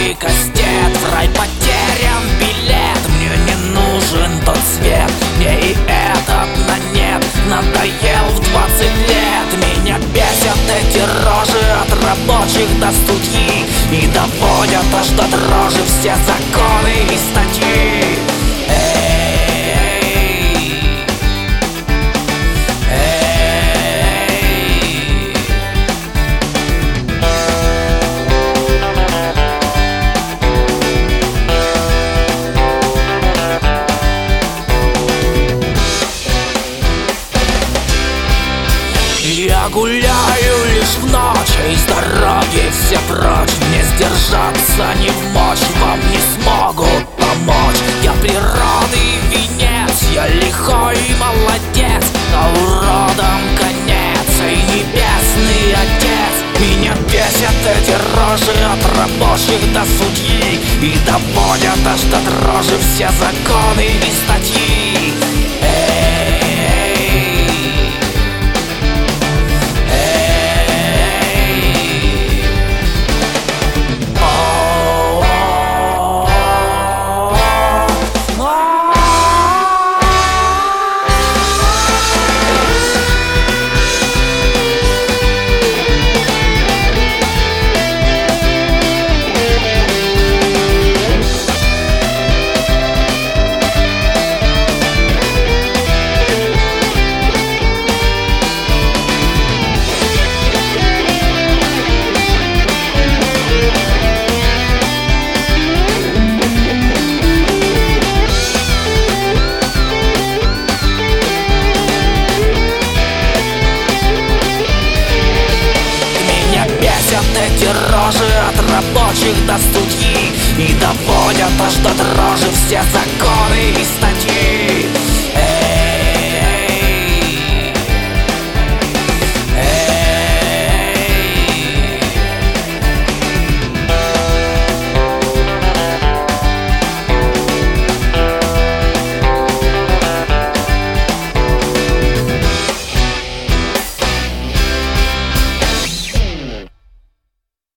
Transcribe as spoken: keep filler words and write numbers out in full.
и кастет. В рай потерян билет, мне не нужен тот свет. Мне и этот на нет надоел в двадцать лет. Меня бесят эти рожи от рабочих до судьи, и доводят аж до дрожи все законы и статьи. Я гуляю лишь в ночь, и с дороги все прочь. Не сдержаться не в мочь, вам не смогут помочь. Я природы венец, я лихой молодец, но уродом конец и небесный отец. Меня бесят эти рожи от рабочих до судьи, и доводят аж до дрожи все законы и статьи. Эти рожи от рабочих до судьи, и доводят аж до дрожи все законы и статьи.